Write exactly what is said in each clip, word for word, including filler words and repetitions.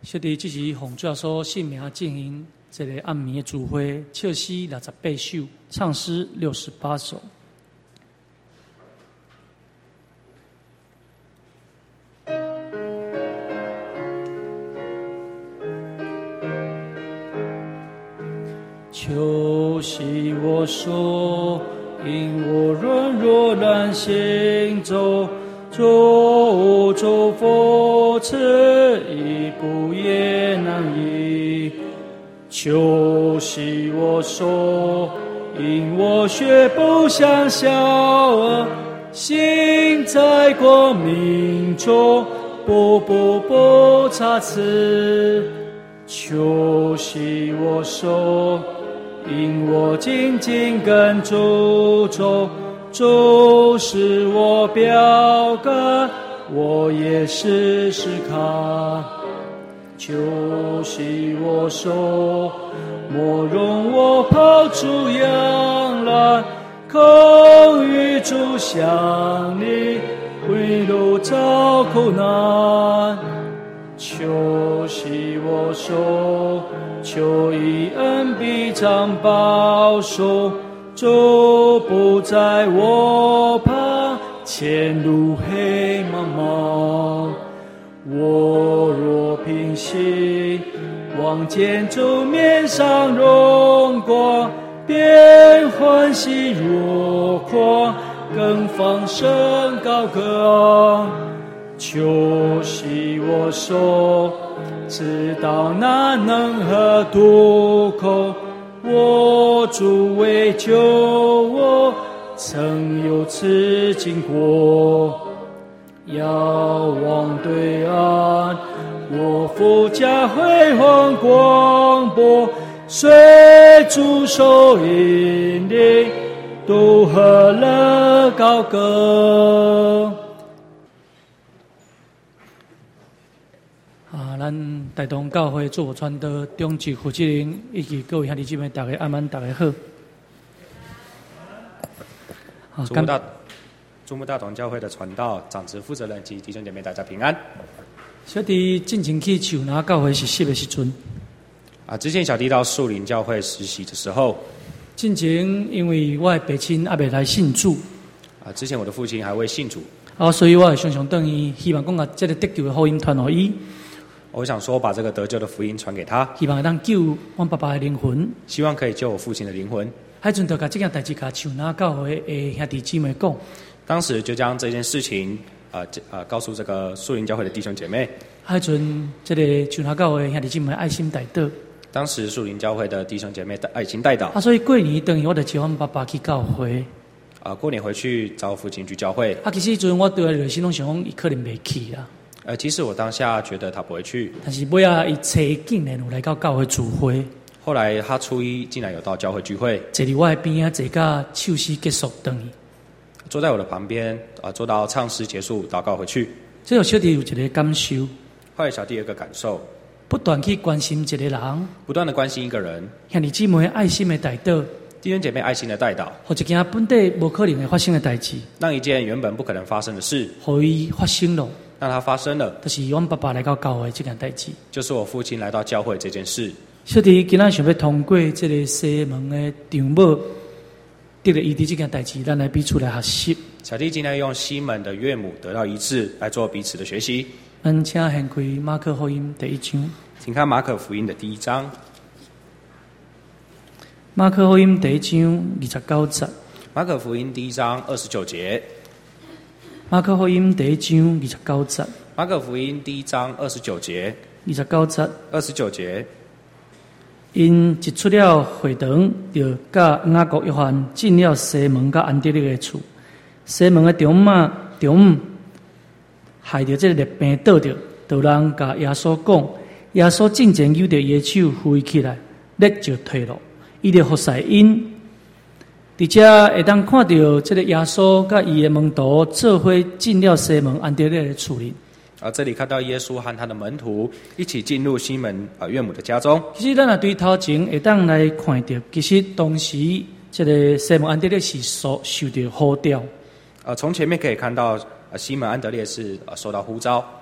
小弟即是奉主耶稣圣名进行这个暗暝的聚会，唱诗六十八首，唱诗六十八首。求惜我手，因我软弱难行走。周周佛赐一步也难移，求惜我手，因我学不像小儿，行在光明中，步步不差池。求惜我手，因我紧紧跟主走。主是我标杆，我也时时看。求惜我手，莫容我抛出洋篮，空与主相离，为路遭苦难。求惜我手，求以恩必常保守。主不在我旁，前路黑茫茫。我若平心，望见主面上荣光，便欢喜若狂，更放声高歌。求惜我手，知道难能和渡口。我主为救我，曾有此经过。遥望对岸，我父家辉煌广播，随主手引领，都和乐高歌。啊，咱大同教会做传道中职负责人以及各位兄弟姐妹，大家安安，大家好。 好，祝福大祝福大同教会的传道、长职负责人及弟兄姐妹，大家平安。 小弟进前去树林教会实习的时阵， 啊，之前小弟到树林教会实习的时候， 进前因为我的父亲还未来信主， 啊，之前我的父亲还未信主， 啊，所以我常常等伊，希望讲把这个得救的福音传给伊。 我想说，把这个得救的福音传给他， 希望当救我爸爸的灵魂， 希望可以救我父亲的灵魂。 迄阵就把这件代志甲树林教会的兄弟姊妹讲， 当时就将这件事情，呃呃，告诉这个树林教会的弟兄姐妹。 迄阵，这个树林教会的兄弟姊妹爱心带导。 当时树林教会的弟兄姐妹的爱心带导。 啊，所以过年等于我就招阮爸爸去教会。 啊，过年回去找父亲去教会。 啊，其实迄阵我对内心拢想讲，伊可能袂去啦。 呃，其实我当下觉得他不会去， 但是尾啊，伊初一竟然有来到教会聚会。 后来他初一竟然有到教会聚会， 坐伫我的边啊，坐到唱诗结束等于。 坐在我的旁边，啊，坐到唱诗结束，祷告回去。 这有小弟有一个感受。 后来小弟有一个感受， 不断去关心一个人， 不断的关心一个人， 兄弟姊妹爱心的带导， 弟兄姐妹爱心的带导， 或一件本地无可能会发生的代志， 让一件原本不可能发生的事， 互伊发生了。 让它发生了， 就是阮爸爸来到教会这件代志， 就是我父亲来到教会这件事。 小弟今仔想要通过这个西门的长母得了医治这件代志，咱来彼此来学习。 小弟今天用西门的岳母得到医治来做彼此的学习。 咱请掀开马可福音第一章， 请看马可福音的第一章。 马可福音第一章二十九节。 马可福音第一章二十九节。 马可福音第一章二十九节。 马可福音第一章二十九节。 二十九节。 二十九节。 因一出了会堂，就甲雅各约翰进了西门甲安德烈的厝。西门的中马中午害着这个热病倒着，就人甲耶稣讲，耶稣进前扭着伊的手扶起来，热就退落，伊就服侍因。而且会当看到这个耶稣甲伊的门徒做伙进了西门安德烈的厝里。 啊，这里看到耶稣和他的门徒一起进入西门啊岳母的家中。 其实咱若对头前会当来看到，其实当时这个西门安德烈是受受到呼召。 呃，从前面可以看到，呃，西门安德烈是呃受到呼召。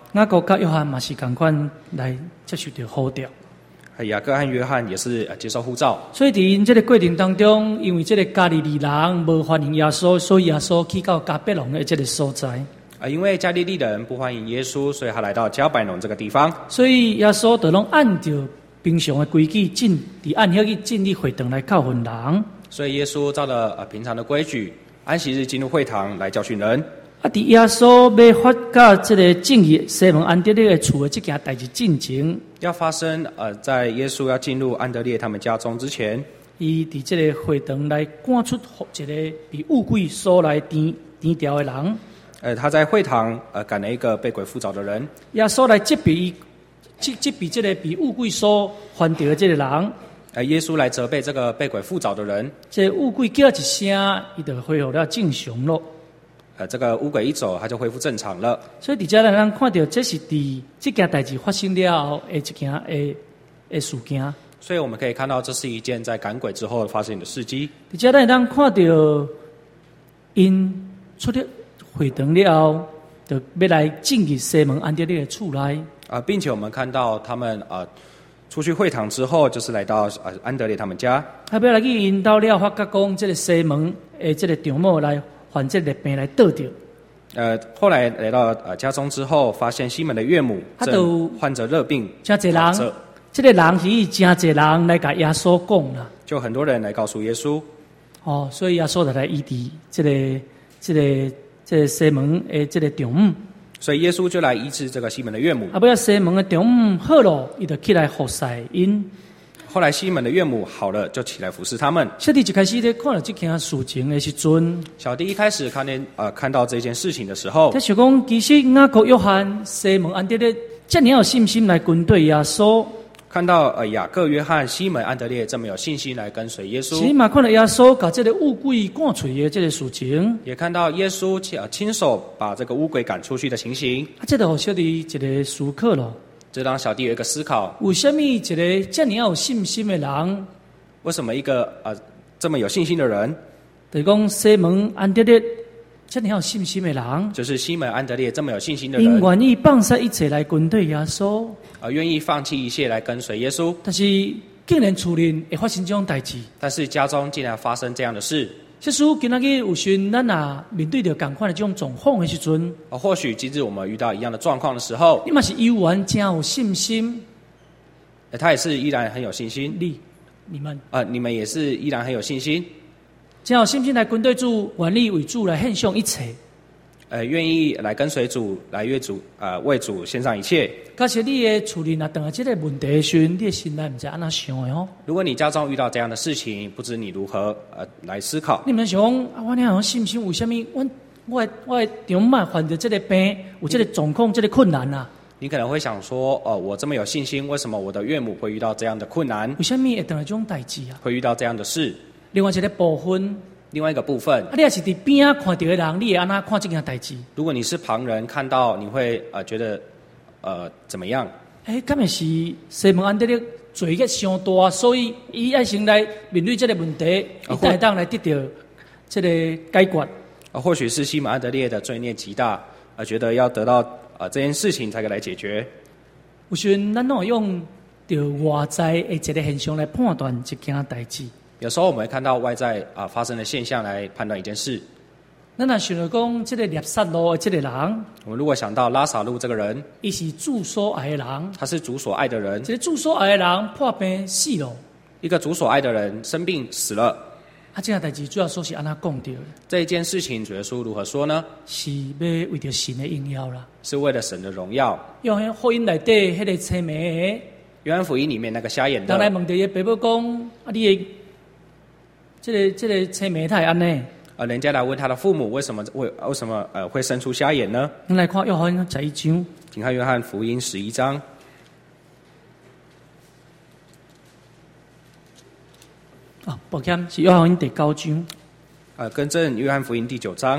雅各甲约翰嘛是同款来接受到呼召。 雅各和约翰也是接受呼召。 所以伫因这个过程当中，因为这个加利利人无欢迎耶稣，所以耶稣去到加百农的这个所在。 啊，因为加利利人不欢迎耶稣，所以他来到加百农这个地方。 所以耶稣就拢按照平常的规矩进，伫按遐去进入会堂来教训人。 所以耶稣照了呃平常的规矩，安息日进入会堂来教训人。 啊，伫耶稣要发到这个正义西门安德烈的厝的这件代志进前， 要发生呃，在耶稣要进入安德烈他们家中之前， 伊伫这个会堂来赶出一个被污鬼所来填填掉的人。 呃，他在会堂呃赶了一个被鬼附着的人。 耶稣来责备伊，责责备这个被污鬼所犯掉的这个人。 呃，耶稣来责备这个被鬼附着的人。 这污鬼叫一声，伊就恢复了正常咯。 呃，这个污鬼一走，他就恢复正常了。 所以，伫遮咱看到，这是伫这件代志发生了后的一件诶诶事件。 所以我们可以看到，这是一件在赶鬼之后发生的事迹。 伫遮咱咱看到，因出了会堂了后，就要来进入西门安德烈的厝内。 啊，并且我们看到他们啊出去会堂之后，就是来到啊安德烈他们家。 他要来去引导了，发觉讲这个西门诶，这个长某来患这个病来得着。 呃，后来来到呃家中之后，发现西门的岳母正患着热病， 真侪人，这个人是真侪人来甲耶稣讲啦， 就很多人来告诉耶稣。 哦，所以耶稣就来医治这个、这个、这个西门诶，这个长母。 所以耶稣就来医治这个西门的岳母。 啊，不要西门的长母好了，伊就起来服侍因。 后来西门的岳母好了，就起来服侍他们。 小弟一开始咧看到这件事情的时阵， 小弟一开始看见呃看到这件事情的时候， 他想讲，其实雅各、约翰、西门、安德烈，这么有信心来跟对耶稣。 看到呃雅各、约翰、西门、安德烈这么有信心来跟随耶稣， 起码看到耶稣把这个污鬼赶出去的这个事情， 也看到耶稣亲亲手把这个污鬼赶出去的情形。 啊，这就让小弟一个思考了。 这让小弟有一个思考： 为什么一个这么有信心的人， 为什么一个呃这么有信心的人， 就是讲西门、安德烈这么有信心的人， 就是西门、安德烈这么有信心的人， 因愿意放下一切来跟对耶稣， 呃，愿意放弃一切来跟随耶稣， 但是竟然厝里会发生这种代志， 但是家中竟然发生这样的事。 即使今仔日有时咱啊面对着同款的这种状况的时阵， 呃，或许今日我们遇到一样的状况的时候， 你嘛是依然真有信心， 呃他也是依然很有信心。 你、你们呃，你们也是依然很有信心， 真有信心来跟对主，愿意为主来献上一切。 呃，愿意来跟随主，来为主，呃，为主献上一切。 假设你的处理若当下这个问题的时阵，你的心内唔知安怎想的哦。 如果你家中遇到这样的事情，不知你如何呃来思考。 你们想讲啊，我那有信心，为什么我我我的长妈患着这个病，有这个状况，这个困难啊？ 你可能会想说，呃，我这么有信心，为什么我的岳母会遇到这样的困难？ 为什么会当下这种代志啊？ 会遇到这样的事？ 另外一个部分。 另外一个部分， 啊，你也是伫边啊看到的人，你会安怎看这件代志？ 如果你是旁人看到，你会呃觉得呃怎么样？ 诶，敢会是西门安德烈罪孽伤大，所以伊爱先来面对这个问题，伊才会当来得到这个解决。 啊，或许是西门安德烈的罪孽极大，呃，觉得要得到呃这件事情才可以来解决。 有时阵咱拢用着外在的一个现象来判断一件代志。 有时候我们会看到外在啊、呃、发生的现象来判断一件事。 咱若想到讲，这个猎杀路的这个人， 我们如果想到拉撒路这个人， 伊是主所爱的人， 他是主所爱的人。 这个主所爱的人破病死了， 一个主所爱的人生病死了。 啊，这件代志主要说是安怎讲到的？ 这一件事情，主耶稣如何说呢？ 是要为着神的荣耀啦， 是为了神的荣耀。 用福音内底迄个青梅的， 约翰福音里面那个瞎眼的， 人来问着伊爸母讲，啊，你的这个这个青梅太安呢？ 呃，人家来问他的父母，为什么为为什么呃会生出瞎眼呢？ 咱来看约翰十一章， 请看约翰福音十一章。 啊，抱歉，是约翰福音第九章。 呃，更正约翰福音第九章。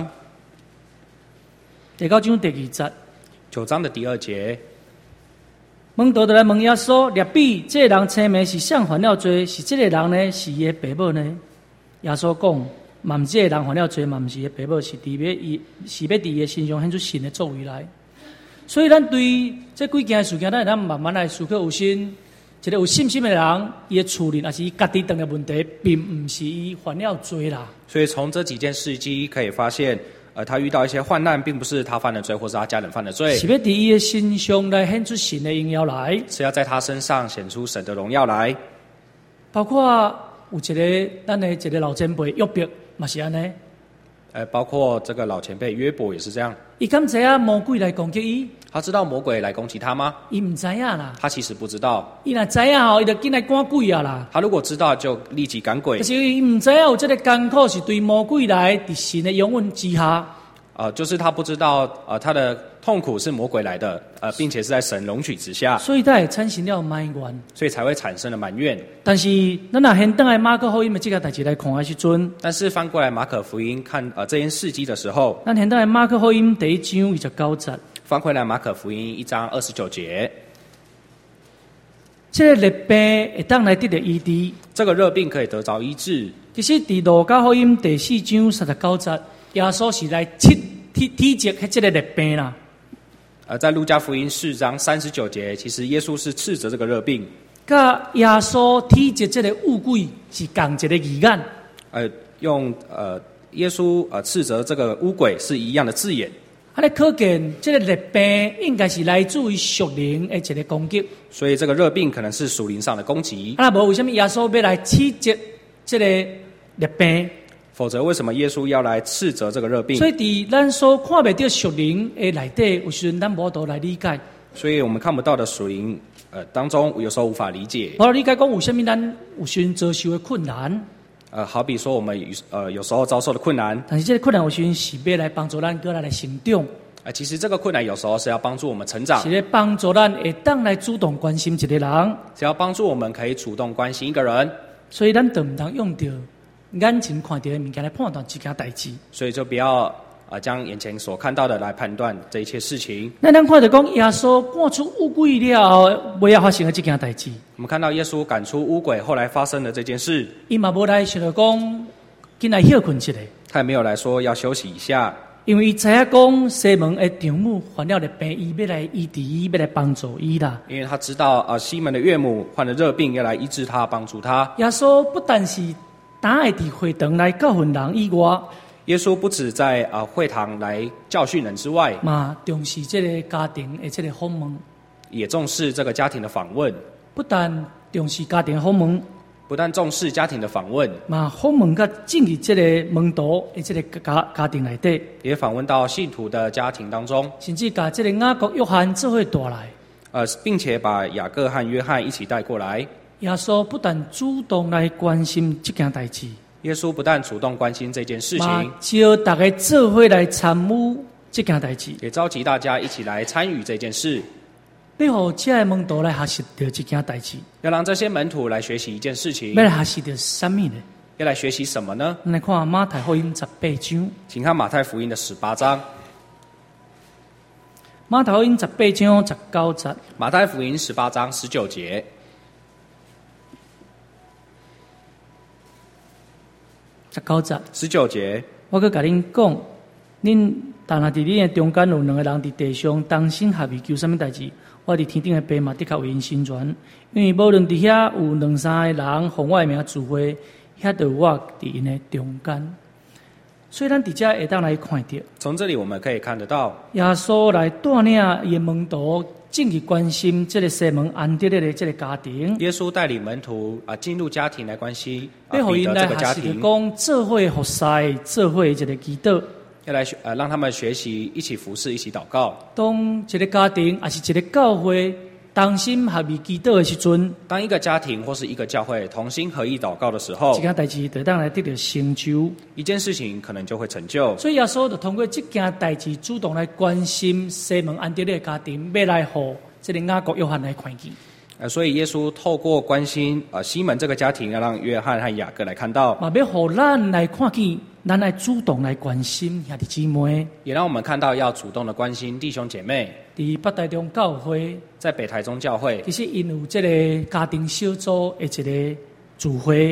第九章第二节。 九章的第二节。 门徒就来问耶稣：列比，这个人青梅是谁犯了罪？是这个人呢？是伊的爸母呢？耶稣讲：嘛，毋是这个人犯了罪，嘛，毋是伊的爸母，是伫要伊是要伫伊的身上显出神的作为来。 所以咱对这几件事情，咱咱慢慢来思考有心。一个有信心的人，伊的处理，还是伊家己等的问题，并不是伊犯了罪啦。 所以从这几件事迹可以发现，呃，他遇到一些患难，并不是他犯了罪，或是他家人犯了罪， 是要在伊的身上来显出神的荣耀来， 是要在他身上显出神的荣耀来。 包括有一个咱的一个老前辈约伯，嘛是安尼。 呃，包括这个老前辈约伯也是这样。 伊敢知影魔鬼来攻击伊？ 他知道魔鬼来攻击他吗？ 伊唔知影啦。 他其实不知道。 伊若知影吼，伊就紧来赶鬼啊啦。 他如果知道，就立即赶鬼。 可是伊唔知影有这个艰苦是对魔鬼来，伫神的永恩之下。 呃，就是他不知道，呃，他的痛苦是魔鬼来的，呃，并且是在神容许之下， 所以他会产生了埋怨， 所以才会产生了埋怨。 但是，咱若现等来马可福音的这个代志来看的时阵， 但是翻过来马可福音看呃这件事迹的时候， 咱现等来马可福音第一章二十九节， 翻回来马可福音一章二十九节， 这个热病会当来得到医治， 这个热病可以得着医治。 其实，伫路加福音第四章三十九节。耶稣是来体体体质迄这个热病啦。 呃，在路加福音四章三十九节，其实耶稣是斥责这个热病。 甲耶稣体质这个污鬼是同一个语言。 呃，用呃耶稣呃斥责这个污鬼是一样的字眼。 啊，你可见这个热病应该是来自于属灵的一个攻击。 所以这个热病可能是属灵上的攻击。 啊，无为什么耶稣要来斥责这个热病？ 否则，为什么耶稣要来斥责这个热病？ 所以，伫咱所看不到属灵的内底，有时阵咱无度来理解。 所以我们看不到的属灵呃当中，有时候无法理解。 无理解讲有啥物咱有时阵遭受的困难。 呃，好比说我们呃有时候遭受的困难， 但是这个困难有时阵是要来帮助咱个来来成长。 呃，其实这个困难有时候是要帮助我们成长， 是来帮助咱会当来主动关心一个人， 是要帮助我们可以主动关心一个人。 所以咱就唔通用着眼前看到的物件来判断这件代志， 所以就不要呃将眼前所看到的来判断这一切事情。 那咱看到讲耶稣赶出污鬼了后，尾要发生的这件代志。 我们看到耶稣赶出污鬼，后来发生的这件事， 伊嘛无来想着讲，紧来休困一下。 他也没有来说要休息一下， 因为伊知影讲西门的丈母患了热病，伊要来医治伊，要来帮助伊啦。 因为他知道呃西门的岳母患了热病，要来医治他，帮助他。 耶稣不但是打爱伫会堂来教训人以外， 耶稣不止在啊、呃、会堂来教训人之外， 嘛重视这个家庭的这个访问， 也重视这个家庭的访问。 不但重视家庭的访问， 不但重视家庭的访问， 嘛访问甲进入这个门徒的这个家家庭内底， 也访问到信徒的家庭当中， 甚至甲这个雅各、约翰做伙带来， 呃，并且把雅各和约翰一起带过来。 耶稣不但主动来关心这件代志， 耶稣不但主动关心这件事情， 叫大家做伙来参与这件代志， 也召集大家一起来参与这件事， 要让这些门徒来学习到这件代志， 要让这些门徒来学习一件事情。 要来学习到什么呢？ 要来学习什么呢？ 我们来看马太福音十八章， 请看马太福音的十八章。 马太福音十八章十九节。 马太福音十八章十九节。 十九节。 十九节。 我佮甲恁讲，恁但若伫恁的中间有两个人伫地上同心合意求什么代志，我伫天顶的爸嘛的确为因成全。因为无论伫遐有两三个人奉我的名聚会，遐就有我伫因的中间。所以咱伫遮会当来看到， 从这里我们可以看得到， 耶稣来带领伊的门徒进去关心这个西门安德烈的这个家庭。 耶稣带领门徒啊进入家庭来关心要互因来学习讲做伙服侍，做伙一个祈祷， 要来呃让他们学习一起服侍，一起祷告。 当一个家庭还是一个教会同心合意祈祷的时阵， 当一个家庭或是一个教会同心合意祷告的时候， 这件代志就当来得到成就， 一件事情可能就会成就。 所以耶稣就通过这件代志，主动来关心西门安德烈的家庭，要来互这个雅各、约翰来看见。 呃，所以耶稣透过关心呃西门这个家庭，要让约翰和雅各来看到， 嘛要互咱来看见，咱来主动来关心兄弟姊妹， 也让我们看到要主动的关心弟兄姐妹。 伫北台中教会， 在北台中教会， 其实因有这个家庭小组的一个聚会，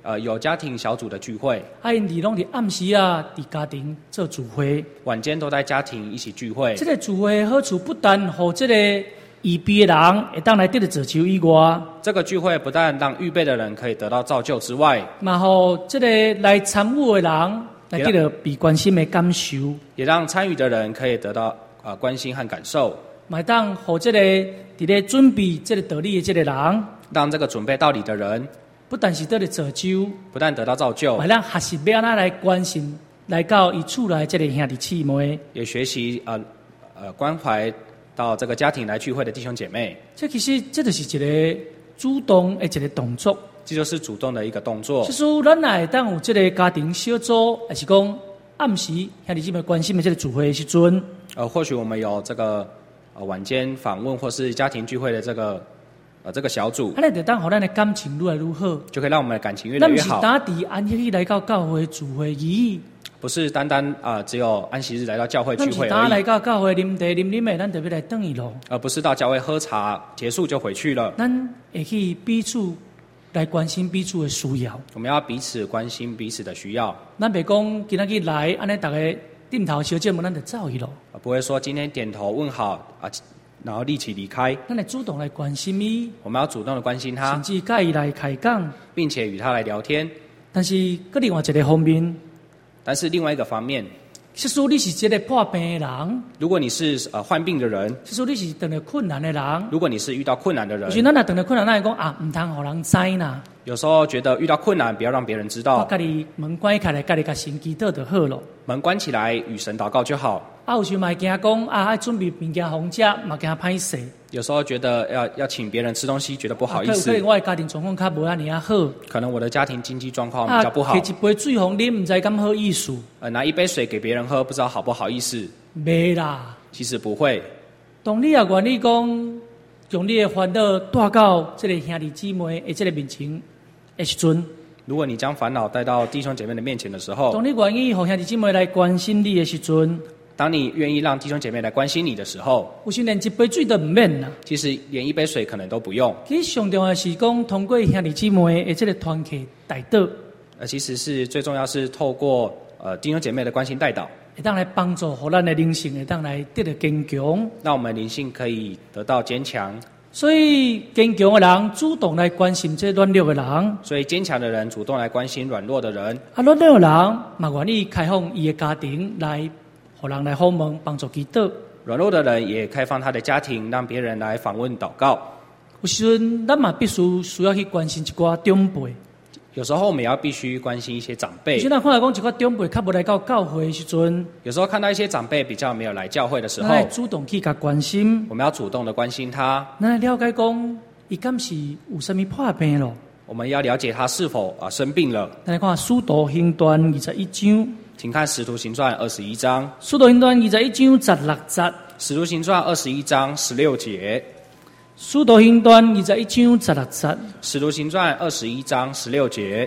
呃有家庭小组的聚会， 啊，因伫拢伫暗时啊，伫家庭做聚会， 晚间都在家庭一起聚会。 这个聚会的好处不但互这个预备的人会当来得到造就以外， 这个聚会不但让预备的人可以得到造就之外， 嘛互这个来参与的人来得到被关心的感受， 也让参与的人可以得到呃关心和感受。 嘛当互这个伫咧准备这个道理的这个人， 让这个准备道理的人， 不但是得到造就， 不但得到造就， 嘛让学习要安怎来关心来到伊厝内这个兄弟姊妹， 也学习呃呃关怀到这个家庭来聚会的弟兄姐妹。 这其实这就是一个主动的一个动作， 这就是主动的一个动作。 就是咱来当有这个家庭小组，还是讲暗时兄弟姊妹关心的这个聚会的时阵， 呃，或许我们有这个呃晚间访问或是家庭聚会的这个呃这个小组， 安尼就当互咱的感情愈来愈好， 就可以让我们的感情越来越好。 咱不是单伫安息日来到教会聚会而已， 不是单单啊、呃、只有安息日来到教会聚会而已。 咱不是单来到教会啉茶啉啉的，咱就要来等伊咯。 而不是到教会喝茶结束就回去了。 咱会去彼此来关心彼此的需要。 我们要彼此关心彼此的需要。 咱别讲今仔日来，安尼大家点头小姐们，咱就走去咯。 不会说今天点头问好啊，然后立即离开。 咱来主动来关心伊， 我们要主动的关心他， 甚至甲伊来开讲， 并且与他来聊天。 但是，搁另外一个方面， 但是另外一个方面， 即使你是一个破病的人， 如果你是呃患病的人， 即使你是遇到困难的人， 如果你是遇到困难的人， 有时咱若遇到困难，咱会讲啊，唔通互人知呐。 有时候觉得遇到困难，不要让别人知我道， 家己门关起来，家己甲神祈祷就好咯。 门关起来，与神祷告就好。 啊，有时嘛会惊讲啊，爱准备物件互食，嘛惊歹势。 有时候觉得要要请别人吃东西，觉得不好意思。 啊、可能我的家庭状况较无安尼啊好。 可能我的家庭经济状况比较不好。 啊，摕一杯水互啉，唔知敢好意思。 呃，拿一杯水给别人喝，不知道好不好意思。 袂啦， 其实不会。 当你也愿意讲，将你的烦恼带到这个兄弟姊妹的这个面前的时阵， 如果你将烦恼带到弟兄姐妹的面前的时候， 当你愿意互兄弟姊妹来关心你的时阵， 当你愿意让弟兄姐妹来关心你的时候， 有时连一杯水都唔免啦。 其实连一杯水可能都不用。 其实上重要的是讲，通过兄弟姊妹的这个团契带导， 呃，其实是最重要是透过呃弟兄姐妹的关心带导， 会当来帮助，互咱的灵性会当来得到坚强， 让我们灵性可以得到坚强。 所以坚强的人主动来关心这软弱的人， 所以坚强的人主动来关心软弱的人， 啊，软弱的人嘛愿意开放伊的家庭来，互人来访问帮助祈祷。 软弱的人也开放他的家庭，让别人来访问祷告。 有时阵咱嘛必须需要去关心一寡长辈。 有时候我们也要必须关心一些长辈。 有时咱看到讲一寡长辈较无来到教会的时阵， 有时候看到一些长辈比较没有来教会的时候， 咱来主动去甲关心。 我们要主动的关心他。 咱来了解讲，伊敢是有啥物破病咯？ 我们要了解他是否啊生病了。 咱来看《使徒行传》二十一章。 请看《使徒行传》二十一章。 《使徒行传》二十一章十六节。《 使徒行传》二十一章十六节。 《使徒行传》二十一章十六节。《 使徒行传》二十一章十六节。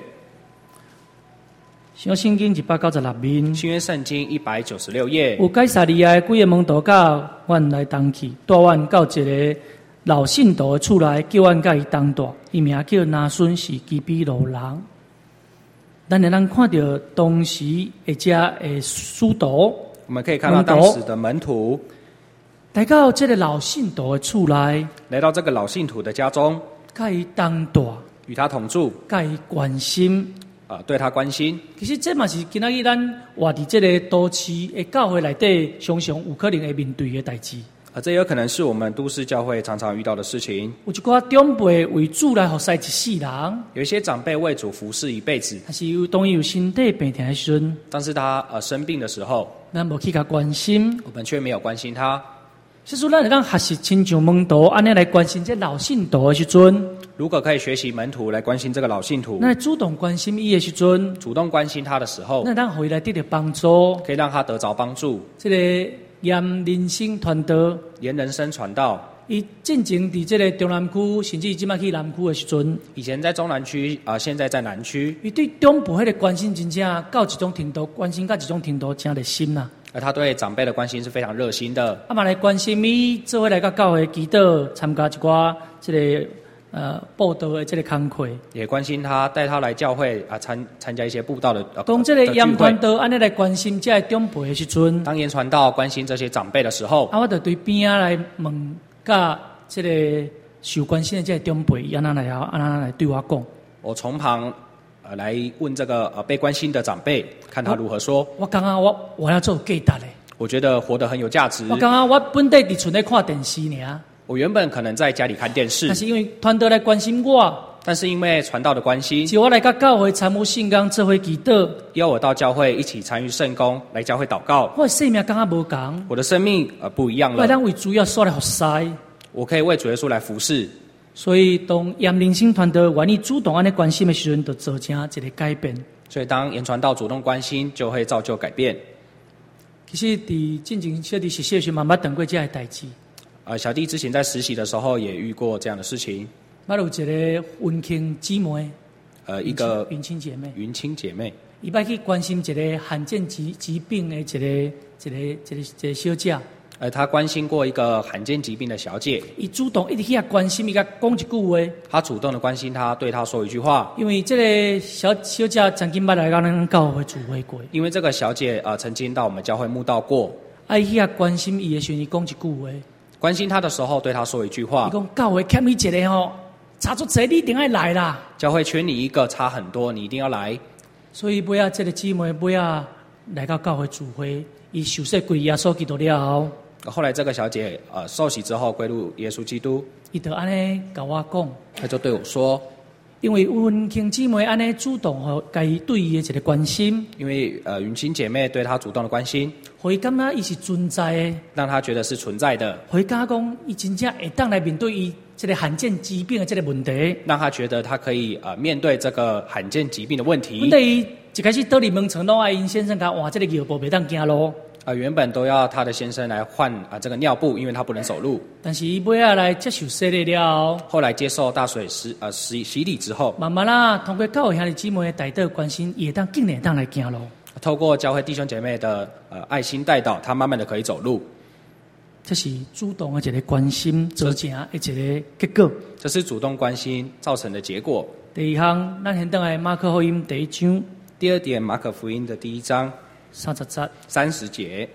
新约圣经一百九十六面。 新约圣经一百九十六页。 有该撒利亚的几个门徒甲阮来同去，带阮到一个老信徒的厝内，叫阮甲伊同住。伊名叫拿顺，是基比路人。咱会咱看到当时一家的使徒， 我们可以看到当时的门徒来到这个老信徒的厝内， 来到这个老信徒的家中， 甲伊同住， 与他同住， 甲伊关心。 啊、呃，对他关心。 其实这嘛是今仔日咱活伫这个都市的教会内底，常常有可能会面对的代志。 啊，这有可能是我们都市教会常常遇到的事情。 有一寡长辈为主来服侍一世人， 有一些长辈为主服侍一辈子， 但是有当伊有身体病痛的时阵， 但是他呃生病的时候， 咱无去甲关心， 我们却没有关心他。 所以说，咱会当学习亲像门徒安尼来关心这老信徒的时阵， 如果可以学习门徒来关心这个老信徒， 咱主动关心伊的时阵， 主动关心他的时候， 咱当互伊来得到帮助， 可以让他得着帮助。 这个沿人生传道， 沿人生传道。 伊进前伫这个中南区，甚至即摆去南区的时阵， 以前在中南区，啊、呃，现在在南区。 伊对长辈迄个关心真正到一种程度，关心到一种程度，真热心呐。 而他对长辈的关心是非常热心的。 啊嘛来关心伊，做伙来到教会祈祷，参加一寡这个呃布道的这个工课， 也关心他，带他来教会啊参参加一些布道的呃当这个的聚会严传道安尼来关心这个长辈的时阵， 当严传道关心这些长辈的时候， 啊，我就对边啊来问，甲这个受关心的这个长辈，安那来啊，安那来对我讲。 我从旁呃来问这个呃被关心的长辈，看他如何说。 我感觉我我要做价值的， 我觉得活得很有价值。 我感觉我本地伫厝内看电视尔， 我原本可能在家里看电视， 但是因为团队来关心我， 但是因为传道的关系， 是我来甲教会参与圣工做伙祈祷， 邀我到教会一起参与圣工，来教会祷告。 我的生命感觉无共， 我的生命呃不一样我当了， 为主要所来服侍。 我可以为主耶稣来服侍。 所以，当严灵性团队愿意主动安尼关心的时阵，就造成一个改变。 所以当严传道主动关心，就会造就改变。 其实，伫进前小弟实习时，慢慢等过这样的代志。 呃，小弟之前在实习的时候也遇过这样的事情。 捌有一个温馨姊妹， 呃，一个云亲姐妹， 云亲姐妹， 伊捌去关心一个罕见疾疾病的一个一个一个一个小姐。 呃，她关心过一个罕见疾病的小姐， 伊主动一直去遐关心，伊甲讲一句话。 她主动的关心她，对她说一句话。 因为这个小小姐曾经捌来到咱教会聚会过。 因为这个小姐呃曾经到我们教会慕道过。 啊，伊遐关心伊的时候，伊讲一句话。 关心她的时候，对她说一句话。 伊讲教会欠你一个吼，差足济，你一定要来啦。 教会缺你一个，差很多，你一定要来。 所以尾仔这个姊妹尾仔来到教会聚会，伊受洗归耶稣基督了后。 后来这个小姐呃受洗之后归入耶稣基督， 伊就安尼甲我讲， 她就对我说， 因为温馨姊妹安尼主动吼，甲伊对伊的一个关心， 因为呃云亲姐妹对她主动的关心， 互伊感觉伊是存在的， 让她觉得是存在的， 互伊感觉讲伊真正会当来面对伊这个罕见疾病的这个问题， 让她觉得她可以呃面对这个罕见疾病的问题。 问题一开始倒立门床拢爱因先生甲换这个药布袂当行路。 呃，原本都要她的先生来换啊、呃、这个尿布，因为她不能走路。 但是伊尾仔来接受洗礼了， 后来接受大水洗呃洗洗礼之后， 慢慢啦，通过教会兄弟姊妹的带导关心，也当竟然当来行路。 透过教会弟兄姐妹的呃爱心带导，她慢慢的可以走路。 这是主动的一个关心造成的一个结果。 这是主动关心造成的结果。 第二项，咱现等来马可福音第一章。 第二点，马可福音的第一章。 三十节， 三十节。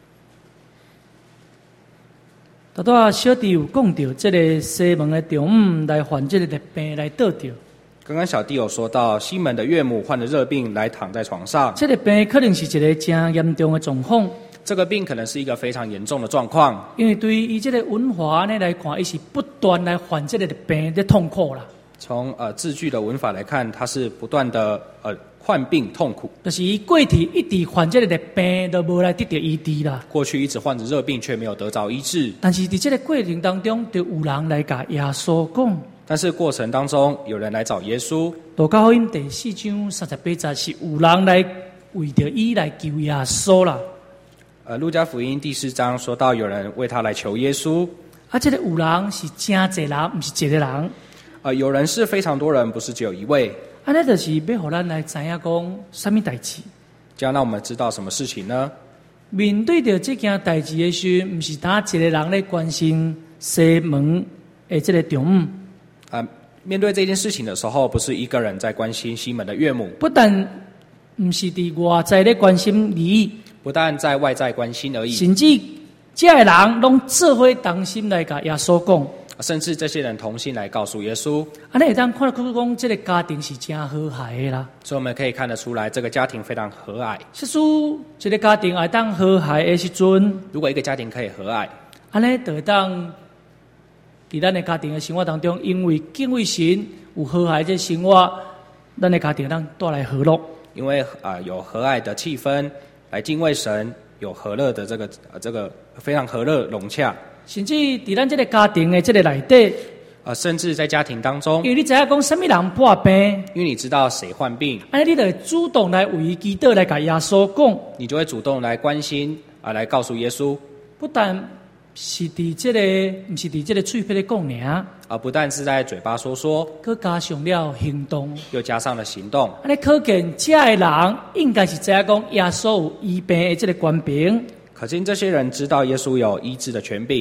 头拄啊，小弟有讲到，这个西门的丈母来患这个病来得着。 刚刚小弟有说到，西门的岳母患了热病，来躺在床上。 这个病可能是一个真严重的状况。 这个病可能是一个非常严重的状况。 因为对于伊这个文化呢来看，伊是不断来患这个病的痛苦啦。 从呃字句的文法来看，它是不断的呃。患病痛苦， 就是伊过去一直患这个病都无来得到医治啦。 过去一直患着热病，却没有得着医治。 但是在这个过程当中，就有人来甲耶稣讲。 但是过程当中，有人来找耶稣。 路加福音第四章三十八节是有人来为着伊来求耶稣啦。 呃，路加福音第四章说到有人为他来求耶稣。 啊，这个有人是真侪人，不是一个人。 呃，有人是非常多人，不是只有一位。 安尼就是要互咱来知影讲什么代志， 这样让我们知道什么事情呢？ 面对着这件代志的时候，不是单一个人来关心西门的这个丈母。 啊，面对这件事情的时候，不是一个人在关心西门的岳母， 不但不是伫外在咧关心你， 不但在外在关心而已， 甚至这个人拢做伙同心来甲耶稣讲。 甚至这些人同心来告诉耶稣， 安尼会当看得出讲，这个家庭是真和谐的啦。 所以我们可以看得出来，这个家庭非常和蔼。 是说，这个家庭会当和谐的时阵， 如果一个家庭可以和蔼， 安尼就会当伫咱的家庭的生活当中，因为敬畏神有和谐这生活，咱的家庭当带来和乐。 因为啊、呃、有和蔼的气氛，来敬畏神，有和乐的这个呃这个非常和乐融洽。 甚至伫咱这个家庭的这个内底， 呃，甚至在家庭当中， 因为你知影讲什么人破病， 因为你知道谁患病， 安尼你就会主动来为伊祈祷，来甲耶稣讲， 你就会主动来关心啊、呃，来告诉耶稣。 不但是伫这个，不是伫这个嘴皮咧讲尔， 啊，不但是在嘴巴说说， 佮加上了行动， 又加上了行动。 安尼可见，这个人应该是知影讲耶稣有医病的这个权柄。 可见这些人知道耶稣有医治的权柄。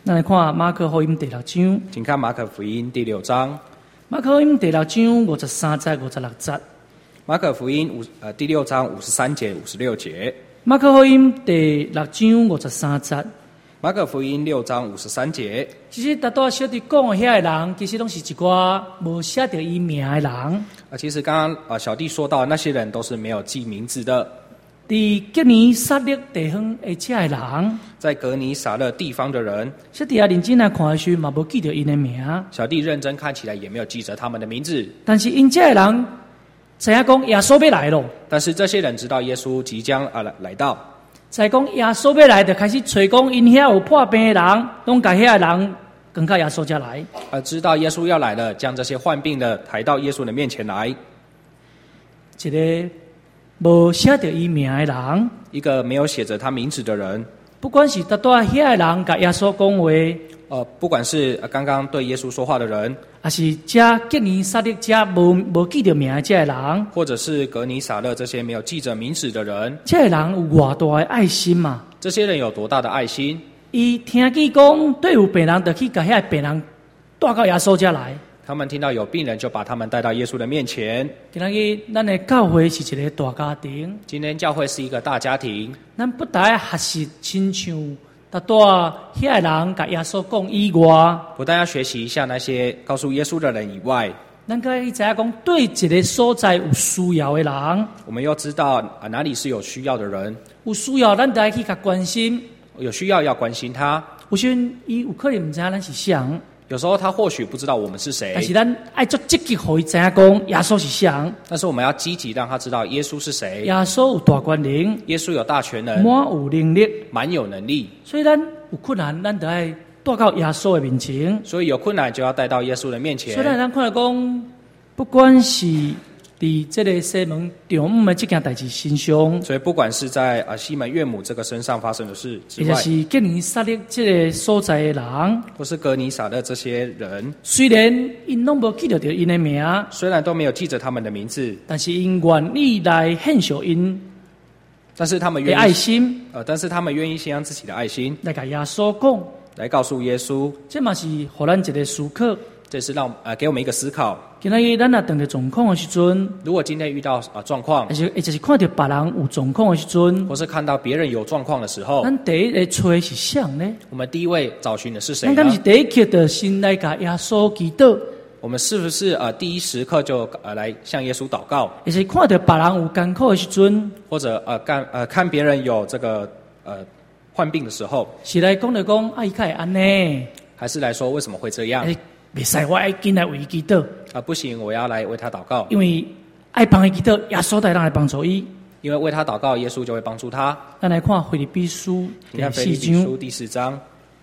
咱来看马可福音第六章。 请看马可福音第六章。 马可福音第六章五十三节、五十六节。 马可福音五呃第六章五十三节、五十六节。 马可福音第六章五十三节。 马可福音六章五十三节。 其实，大多小弟讲的遐个人，其实拢是一寡无写着伊名的人。 啊，其实刚刚啊小弟说到，那些人都是没有记名字的。 伫吉尼撒勒地方的遮个人， 在格尼撒勒地方的人， 小弟啊认真来看的时，嘛无记着因的名。 小弟认真看起来也没有记着他们的名字。 但是因遮个人知影讲耶稣要来咯。 但是这些人知道耶稣即将啊来来到。 在讲耶稣要来，就开始找讲因遐有破病的人，拢甲遐个人跟到耶稣家来。 而知道耶稣要来了，将这些患病的抬到耶稣的面前来。 一个无写着伊名的人， 一个没有写着他名字的人， 不管是搭搭遐个人甲耶稣讲话， 呃，不管是刚刚对耶稣说话的人， 还是遮吉尼撒勒遮无无记着名的遮个人， 或者是格尼撒勒这些没有记着名字的人， 遮个人有偌大的爱心嘛？ 这些人有多大的爱心？ 伊听见讲对有病人，就去甲遐个病人带到耶稣家来。 他们听到有病人，就把他们带到耶稣的面前。 今日咱的教会是一个大家庭。 今天教会是一个大家庭。 咱不但学习亲像搭搭遐个人甲耶稣讲以外， 不但要学习一下那些告诉耶稣的人以外， 咱可以知影讲对一个所在有需要的人， 我们又知道啊哪里是有需要的人， 有需要咱就要去甲关心， 有需要要关心他。 有时阵伊有可能唔知影咱是谁。 有时候他或许不知道我们是谁， 但是咱爱做积极，互伊知影讲耶稣是谁。 但是我们要积极让他知道耶稣是谁。 耶稣有大权能， 耶稣有大权能， 满有能力， 满有能力。 所以咱有困难，咱就爱带到耶稣的面前。 所以有困难就要带到耶稣的面前。 所以咱看到讲，不管是伫这个西门丈母的这件代志身上， 所以不管是在啊西门岳母这个身上发生的事之外， 或者是吉尼撒勒这个所在的人， 或是格尼撒勒这些人， 虽然因拢无记得着因的名， 虽然都没有记着他们的名字， 但是因愿意来献上因但是他们愿意的爱心， 呃，但是他们愿意献上自己的爱心， 来甲耶稣讲， 来告诉耶稣， 这嘛是互咱一个思考。 这是让呃给我们一个思考。 今仔日咱若碰到状况的时阵， 如果今天遇到啊状况， 而且而且是看到别人有状况的时阵， 或是看到别人有状况的时候， 咱第一个找的是谁呢？ 我们第一位找寻的是谁咱敢是呢？ 第一刻的心来甲耶稣祈祷， 我们是不是呃第一时刻就呃来向耶稣祷告， 而且看到别人有艰苦的时阵， 或者呃干呃看别人有这个呃患病的时候， 是来讲着讲，啊，伊较会安尼， 还是来说为什么会这样？ 哎，袂使，我爱紧来为伊祈祷， 啊，不行，我要来为他祷告， 因为爱帮伊祈祷，耶稣带人来帮助伊。 因为为他祷告，耶稣就会帮助他。 咱来看腓立比书你看腓第四章， 立比书第四章，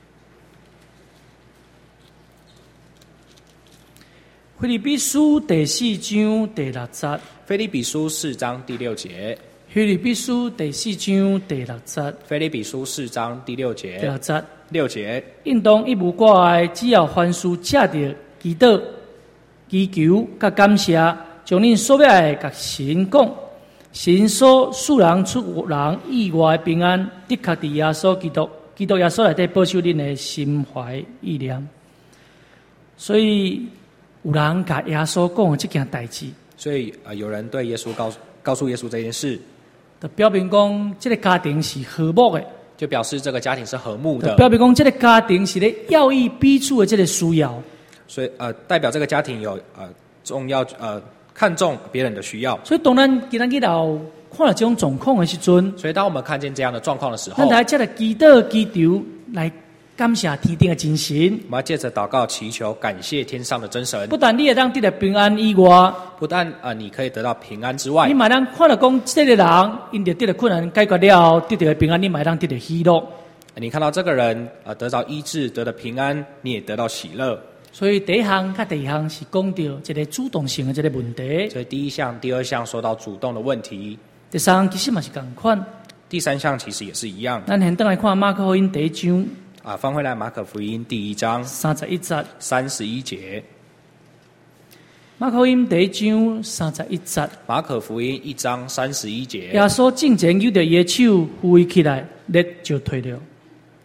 腓立比书第四章第六节， 腓立比书四章第六节， 腓立比书第四章第六节， 腓立比书四章第六第节， 六节。 六节， 应当一无挂碍，只要凡事借着祈祷、祈求、甲感谢，将恁所要的甲神讲，神所使人出人意外的平安，的确伫耶稣基督、基督耶稣内底保守恁的心怀意念。所以有人甲耶稣讲的这件代志， 所以啊、呃，有人对耶稣告告诉耶稣这件事， 就表明讲这个家庭是和睦的， 就表示这个家庭是和睦就的， 表明讲这个家庭是咧要义彼此的这个需要。 所以呃，代表这个家庭有呃重要呃看重别人的需要。 所以当咱今仔日有看到这种状况的时阵， 所以当我们看见这样的状况的时候， 咱来借着祈祷祈求来感谢天顶的真神。 我们要借着祷告祈求，感谢天上的真神。 不但你会当得到平安以外， 不但啊、呃，你可以得到平安之外， 你嘛当看到讲这个人因着得到困难解决了后，得到的平安，你嘛当得到喜乐。 你看到这个人啊、呃、得到医治，得到平安，你也得到喜乐。 所以第一项甲第二项是讲到一个主动性的这个问题。 所以第一项、第二项说到主动的问题， 第三项其实嘛是同款。 第三项其实也是一样。 咱现等来看马可福音第一章啊，翻回来马可福音第一章三十一节。 三十一节， 马可福音第一章三十一节。 马可福音一章三十一节， 耶稣正前有着伊的手扶伊起来，力就退了。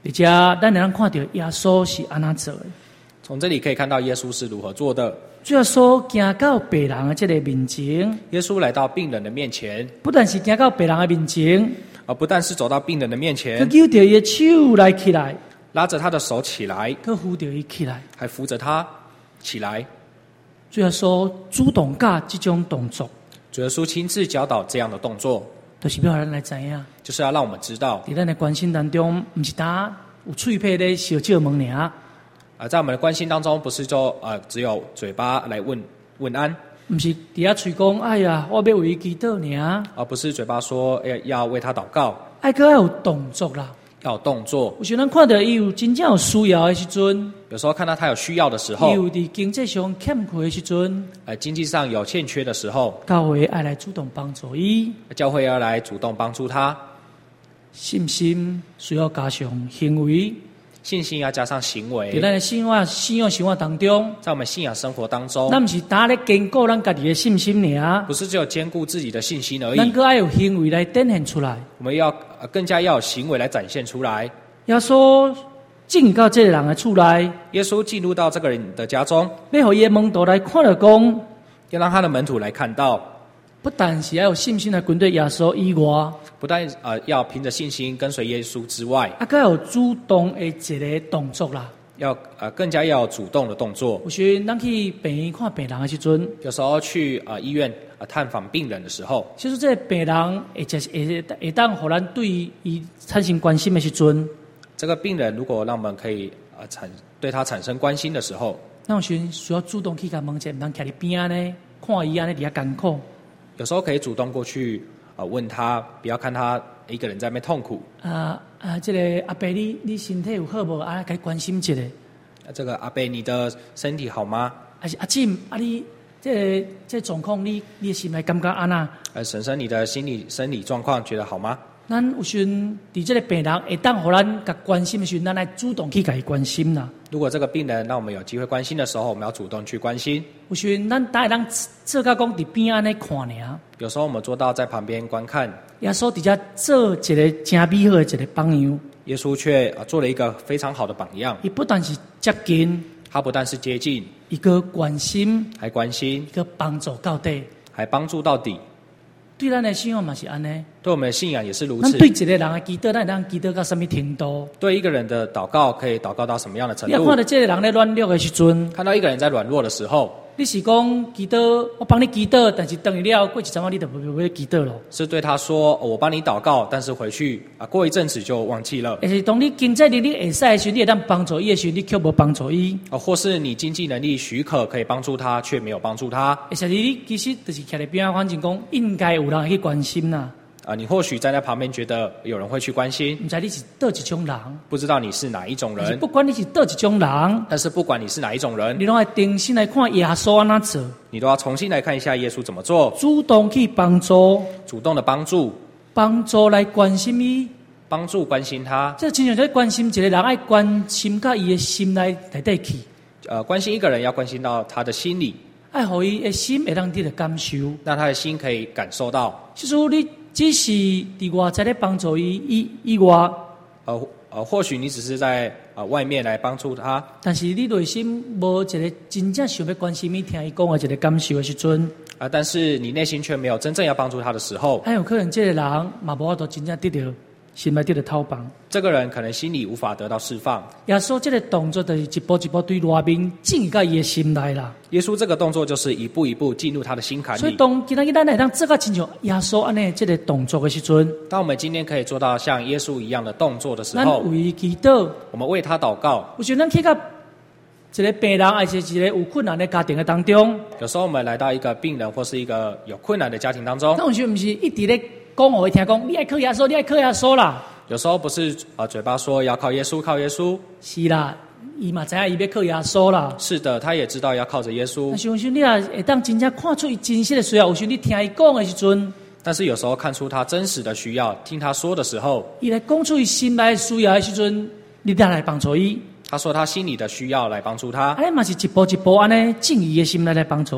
而且咱能看到耶稣是安怎做的。 从这里可以看到耶稣是如何做的。 耶稣行到病人的这个面前， 耶稣来到病人的面前， 不但是行到病人的面前， 而不但是走到病人的面前， 佢揪着伊的手来起来， 拉着他的手起来， 佢扶着伊起来， 还扶着他起来。 主耶稣主动教这种动作， 主耶稣亲自教导这样的动作， 就是要让咱来知影， 就是要让我们知道， 在咱的关心当中，不是他有喙皮咧小借问尔。 啊，在我们的关心当中，不是就呃只有嘴巴来问问安， 不是底下嘴讲，哎呀，我要为伊祈祷尔， 而不是嘴巴说要要为他祷告， 爱个要有动作啦。 要有动作。 有时咱看到伊有真正有需要的时阵， 有时候看到他有需要的时候， 伊有伫经济上欠缺的时阵， 呃，经济上有欠缺的时候， 教会爱来主动帮助伊， 教会要来主动帮助他。 信心需要加上行为。 信心要加上行在为， 咱的信仰信仰生活当中， 在我们信仰生活当中， 咱不是单咧坚固咱家己的信心尔， 不是只有兼顾自己的信心而已， 咱个爱有行为来展现出来。 我们要呃更加要有行为来展现出来。 耶稣进到这个人的厝内， 耶稣进入到这个人的家中， 要互伊的门徒来看到讲， 要让他的门徒来看到， 不但是要有信心来跟对耶稣以外， 不但呃要凭着信心跟随耶稣之外， 啊，还有主动的一个动作啦。 要呃更加要有主动的动作。 有时咱去病院看病人的时阵， 有时候去呃医院呃探访病人的时候， 其实这个病人会就是会会当互咱对伊产生关心的时阵， 这个病人如果让我们可以呃产对他产生关心的时候， 那有时需要主动去甲问者，唔通徛伫边仔呢，看伊安尼伫遐艰苦。 有时候可以主动过去呃问他，不要看他一个人在那边痛苦。 啊啊，这个阿伯你你身体有好无？啊，该关心一下。 呃这个阿伯，你的身体好吗？ 啊是阿进啊你这个这状况，你你的心内感觉安那？ 呃，婶婶，你的心理生理状况觉得好吗？ 咱有时阵伫这个病人会当互咱甲关心的时候，咱来主动去甲伊关心啦。 如果这个病人让我们有机会关心的时候，我们要主动去关心。 有时阵咱大人做甲讲伫边安尼看尔。 有时候我们做到在旁边观看， 耶稣伫遮做一个真美好的一个榜样。 耶稣却呃做了一个非常好的榜样。 伊不但是接近， 他不但是接近， 一个关心， 还关心， 一个帮助到底。 还帮助到底。 对咱的信仰嘛是安尼， 对我们的信仰也是如此。 咱对一个人的祈祷，咱能祈祷到什么程度？ 对一个人的祷告可以祷告到什么样的程度？ 你要看到这个人咧软弱的时阵， 看到一个人在软弱的时候， 你是讲祈祷，我帮你祈祷，但是等于了过一阵仔你就不要祈祷了。 是对他说、哦、我帮你祷告，但是回去啊过一阵子就忘记了。 但是当你经济能力会使的时候，你会当帮助伊的时候，你却无帮助伊。 哦，或是你经济能力许可可以帮助他，却没有帮助他。 而且你其实就是徛在边仔，反正讲应该有人会去关心啦。 啊，你或许站在旁边觉得有人会去关心， 唔知你是倒一种人， 不知道你是哪一种人。 但是不管你是倒一种人， 但是不管你是哪一种人， 你拢要重新来看耶稣安怎做， 你都要重新来看一下耶稣怎么做， 主动去帮助， 主动的帮助， 帮助来关心伊。 帮助关心他。 这亲像在关心一个人，爱关心到伊的心内内底去。 呃，关心一个人要关心到他的心里， 爱互伊的心会当得到感受， 让他的心可以感受到。 其实你只是伫外在咧帮助伊以以外， 呃呃，或许你只是在呃外面来帮助他， 但是你内心无一个真正想要关心伊、听伊讲的一个感受的时阵， 啊、呃，但是你内心却没有真正要帮助他的时候， 还有可能这个人嘛无法度真正得到心内得到讨帮。 这个人可能心里无法得到释放。 耶稣这个动作就是一步一步对外面进入到伊的心内啦。 耶稣这个动作就是一步一步进入他的心坎里。 所以当今仔日咱来当做甲亲像耶稣安尼这个动作的时阵， 当我们今天可以做到像耶稣一样的动作的时咱候， 为伊祈祷， 我们为他祷告。 有时咱去到一个病人，还是一个有困难的家庭的当中， 有时候我们来到一个病人或是一个有困难的家庭当中， 那有时毋是一直咧讲互伊听讲，你爱靠耶稣，你爱靠耶稣啦。 有时候不是呃嘴巴说要靠耶稣，靠耶稣。 是啦，伊嘛知影伊要靠耶稣啦。 是的，他也知道要靠着耶稣但。是有时你也会当真正看出伊真实的需要，有时你听伊讲的时阵， 但是有时候看出他真实的需要，听他说的时候， 伊来讲出伊心内的需要的时阵，你才来帮助伊。 他说他心里的需要来帮助他， 安尼嘛是一步一步安尼进伊的心内来帮助伊。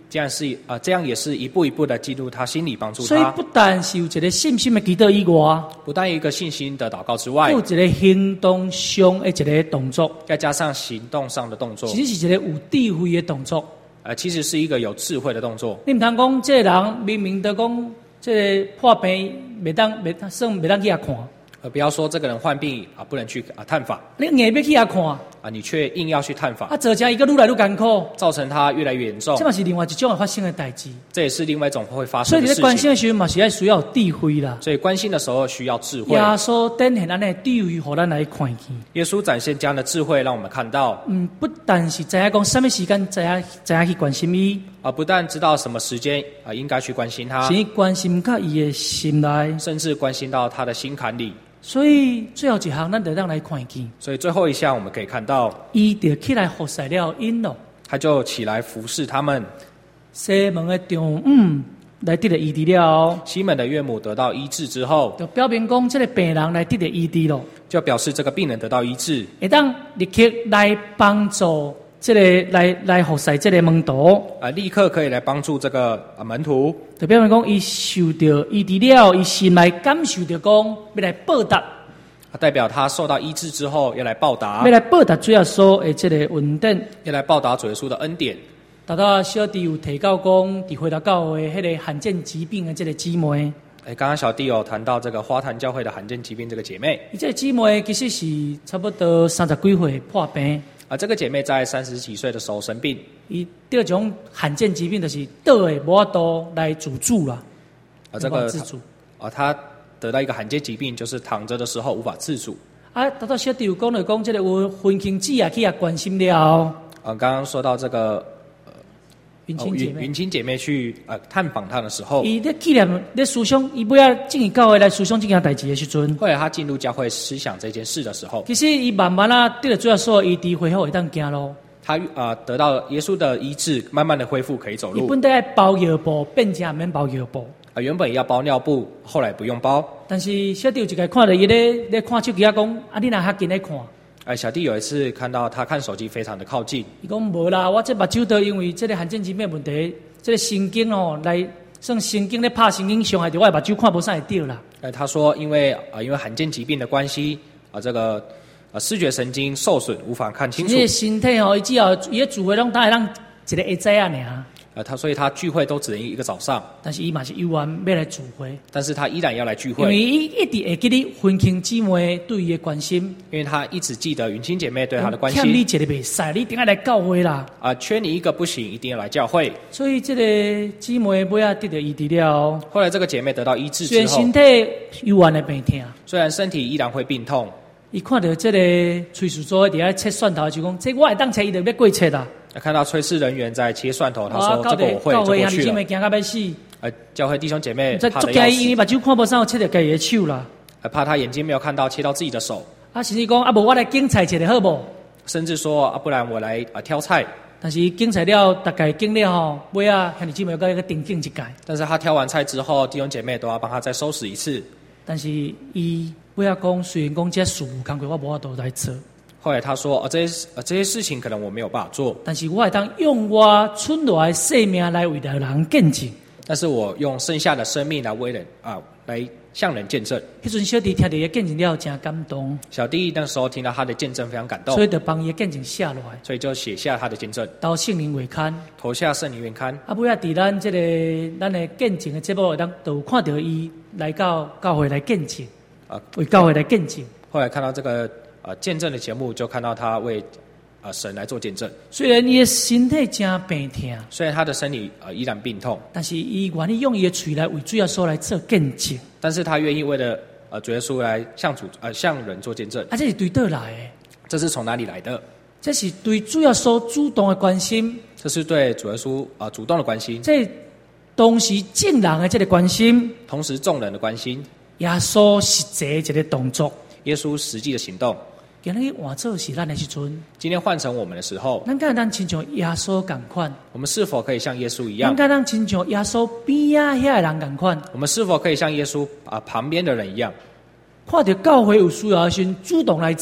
这样是啊、呃，这样也是一步一步的进入他心里，帮助他。 所以不但是有一个信心的祈祷以外， 不但一个信心的祷告之外， 有一个行动上的一个动作， 再加上行动上的动作， 其实是一个有智慧的动作。 呃，其实是一个有智慧的动作。 你唔通讲，这个人明明就讲，这个破病未当未当算未当去遐看， 呃，不要说这个人患病啊，不能去啊探访， 你硬要去遐看， 啊，你却硬要去探访， 啊，做成伊个愈来愈艰苦， 造成他越来越严重。 这嘛是另外一种会发生的代志。 这也是另外一种会发所以你在生的事情。 关心的时候嘛，是要需要有智慧啦。 所以关心的时候需要智慧。 耶稣展现咱的智慧，互咱来看见。 耶稣展现这样的智慧，让我们看到， 嗯，不但是知影讲什么时间，知影知影去关心伊， 啊，不但知道什么时间啊应该去关心他， 是关心到伊的心内。 甚至关心到他的心坎里。 所以最后一项，咱就让来看见。 所以最后一项我们可以看到， 伊就起来服侍了因咯， 他就起来服侍他们。 西门的丈嗯来得了医治了， 西门的岳母得到医治之后， 就表明讲这个病人来得了医治咯， 就表示这个病人得到医治， 会当立刻来帮助这个来来服侍这个门徒， 啊，立刻可以来帮助这个啊门徒。 就表明讲伊受到医治了，伊心内感受到讲要来报答， 代表他受到医治之后要来报答， 要来报答主耶稣的这个恩典， 要来报答主耶稣的恩典。 大家小弟有提到讲，伫回答教会迄个罕见疾病的这个姊妹， 哎，刚刚小弟有谈到这个花坛教会的罕见疾病这个姐妹， 伊这个姊妹其实是差不多三十几岁破病。 啊，这个姐妹在三十几岁的时候生病， 伊这种罕见疾病就是倒的无法度来自主啦， 啊，这个自主啊，她得到一个罕见疾病，就是躺着的时候无法自主。 啊，大家小弟有讲了讲，这个有婚庆姊啊去啊关心了， 啊，刚刚说到这个云清姐妹， 哦云清姐妹去呃探访她的时候， 伊咧纪念咧思想，伊不要进入教会来思想这件代志的时阵， 后来她进入教会思想这件事的时候， 其实伊慢慢啊得了主要说伊伫恢复会当行咯。 她啊、呃、得到耶稣的医治，慢慢的恢复可以走路。 伊本来包药布，变成免包药布。 啊，原本也要包尿布，后来不用包。 但是小弟有一个看到伊咧咧看手机啊，讲啊，你若较近咧看。 哎，小弟有一次看到他看手机非常的靠近， 伊讲无啦，我这目睭都因为这个罕见疾病问题，这个神经哦来算神经咧拍神经伤害到我的目睭看无啥会着啦。 哎，他说因为啊、呃、因为罕见疾病的关系啊，这个啊视觉神经受损，无法看清楚。 你的身体哦，伊只要伊的聚会拢当会让一个下仔啊尔。 啊，他所以他聚会都只能一个早上， 但是伊嘛是有缘要来聚会， 但是他依然要来聚因为会， 伊一直会记得婚庆姊妹对伊的关心， 因为他一直记得云清姐妹对他的关欠你一心。 个袂使，你一定要来教会啦。 啊，缺你一个不行，一定要来教会。 所以这个姊妹尾啊得到医治了， 后来这个姐妹得到医治之后虽然身，体有缘的病痛， 虽然身体依然会病痛， 伊看到这个炊事组伫遐切蒜头，就讲这我会当切，伊就要过切啦。 看到炊事人员在切蒜头，他说啊这个我会， 教就过去了会兄弟姊妹。惊到要死， 呃，教会弟兄姐妹在怕的要足惊伊，因为死， 目睭看无啥，切着家己的手啦。 还怕他眼睛没有看到切到自己的手， 啊，甚至讲啊，无我来竞菜切的好无？ 甚至说啊，不然我来啊挑菜。 但是竞菜了，大概竞了吼，尾啊，兄弟姊妹要个定敬一届。 但是他挑完菜之后，弟兄姐妹都要帮他再收拾一次。 但是伊尾啊讲，虽然讲这事务工作我无法度来做， 后来他说：“哦，这些呃这些事情可能我没有办法做， 但是我会当用我存落来的生命来为了人见证。 但是我用剩下的生命来为人啊，来向人见证。” 迄阵小弟听到伊见证了，真感动， 小弟那时候听到他的见证，非常感动， 所以就帮伊见证写落来， 所以就写下他的见证， 到圣灵月刊。 投下圣灵院刊。 啊，尾啊，伫咱这个咱的见证的节目，咱都有看到伊来到教会来见证， 啊， 为教会来见证。 后来看到这个呃见证的节目，就看到他为呃神来做见证。 虽然伊的身体真病痛， 虽然他的身体呃依然病痛， 但是伊愿意用伊的嘴来为主耶稣来做见证。 但是他愿意为了呃主耶稣来向主呃向人做见证。 啊，这是对倒来的， 这是从哪里来的？ 这是对主耶稣主动的关心， 这是对主耶稣啊、呃、主动的关心， 这同时众人的这个关心， 同时众人的关心， 耶稣实际的一个动作。 耶稣实际的行动。 今日换做是咱的时阵， 今天换成我们的时候， 咱敢咱亲像耶稣共款， 我们是否可以像耶稣一样咱？敢咱亲像耶稣边啊遐的人共款， 我们是否可以像耶稣啊旁边的人一样？ 看到教会有需要的时，主动来做。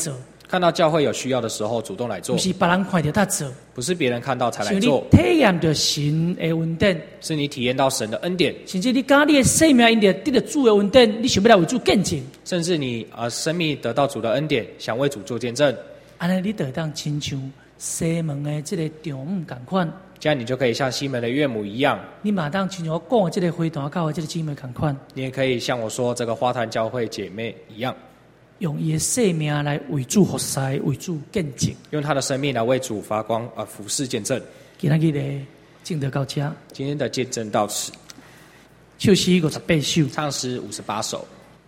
看到教会有需要的时候，主动来做， 不是别人看到他做， 不是别人看到才来做， 是你体验到神的恩典， 是你体验到神的恩典， 甚至你讲你的生命因着得到主的恩典，你想要来为主见证， 甚至你呃生命得到主的恩典，想为主做见证， 安尼你就当亲像西门的这个丈母同款， 这样你就可以像西门的岳母一样， 你嘛当亲像我讲的这个花坛教会这个姊妹同款， 你也可以像我说这个花坛教会姐妹一样。 用伊的生命来为主服侍，为主见证， 用他的生命来为主发光啊、呃，服侍见证。 今天的敬德到这， 今天的见证到此。 唱诗五十八首， 唱诗五十八首。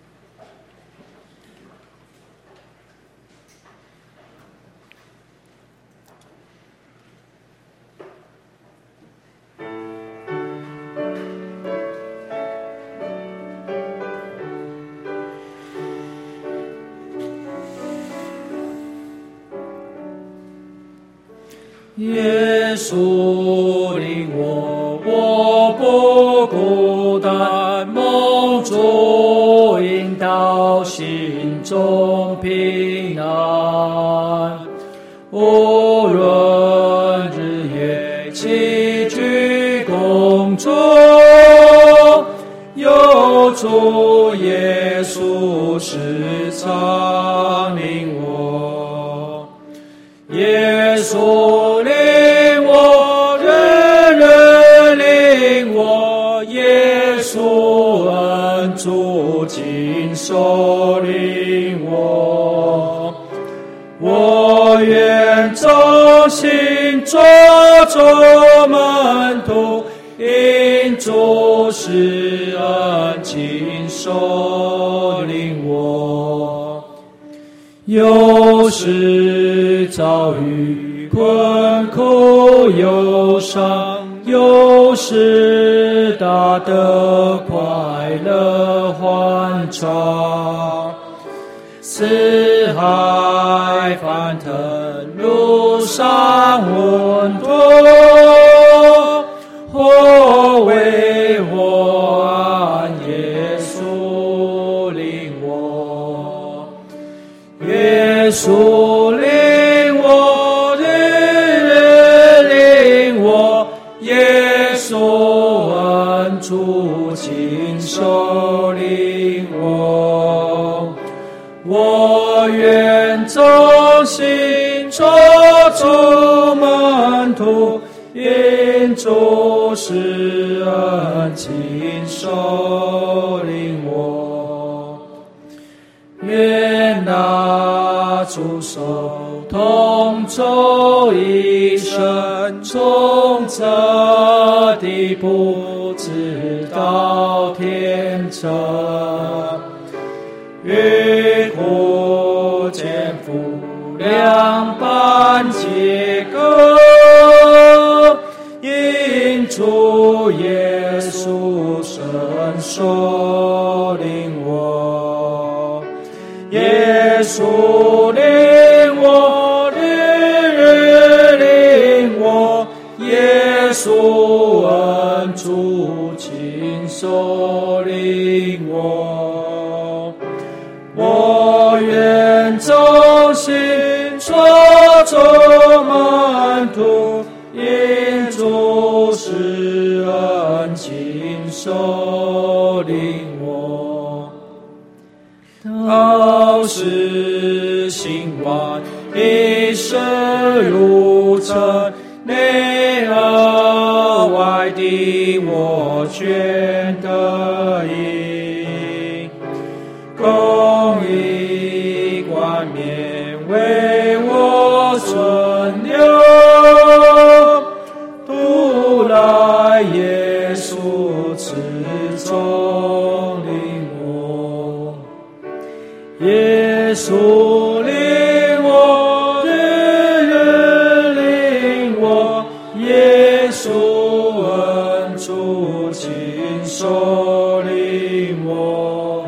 耶稣领我，我不孤单，梦中引导，心中平安。无论日夜崎岖工作，有主耶稣时常领我。耶稣领我，人人领我，耶稣恩主亲手领我。我愿忠心做主门徒，因主施恩亲手领我。有时遭遇困苦忧伤，有时大得快乐欢畅。四海翻腾，路上稳妥，或为我安耶稣领我。耶稣领我，日日领我，耶稣恩主亲手领我。我愿忠心做主门徒，因主施恩亲手领我。愿那主手同走一生，从这地步直到天成。与苦艰苦两般皆割，因主耶稣伸手领我。耶稣领我，日日领我，耶稣恩主亲手领我。我愿忠心做主门徒，因主施恩亲手领我。道是行完一生路程，内而外的我全得应。公义冠冕为我存留，独来耶稣慈中领我。耶稣领我，日日领我，耶稣恩主亲手领我。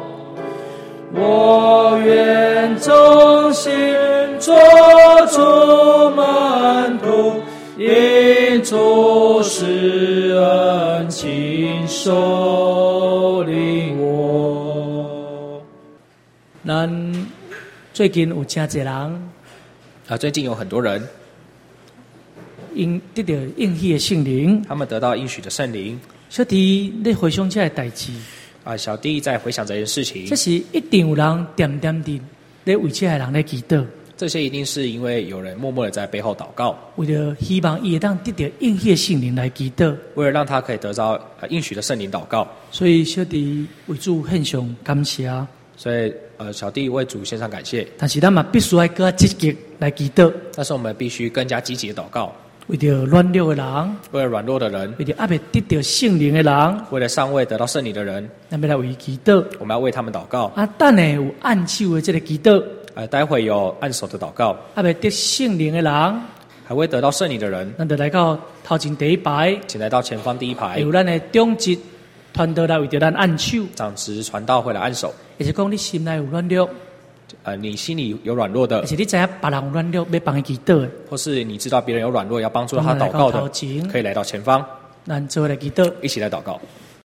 我愿忠心做主门徒，因主施恩亲手领我。咱最近有真侪人， 啊，最近有很多人， 因得到应许的圣灵， 他们得到应许的圣灵。 小弟你回想这个代志， 啊，小弟在回想这件事情， 这是一定有人点点滴咧为这个人咧祈祷。 这些一定是因为有人默默的在背后祷告， 为了希望伊会当得到应许的圣灵来祈祷， 为了让他可以得到呃应许的圣灵祷告。 所以小弟为主献上感谢。 所以呃，小弟为主献上感谢。 但是咱嘛必须要更积极来祈祷。 但是我们必须更加积极的祷告， 为着软弱的人， 为了软弱的人， 为着还未得到圣灵的人， 为了尚未得到圣灵的人， 咱要来为祈祷。 我们要为他们祷告。 啊，等下有按手的这个祈祷。 呃，待会有按手的祷告， 还未得圣灵的人， 还未得到圣灵的人， 咱就来到头前第一排， 请来到前方第一排， 有咱的中职团队来为着咱按手。 长职传道会来按手。 也是讲你心内有软弱， 呃，你心里有软弱的， 而且你知影别人有软弱，要帮伊祈祷的， 或是你知道别人有软弱要帮助他祷告的，可以来到前方， 咱做来祈祷。 一起来祷告。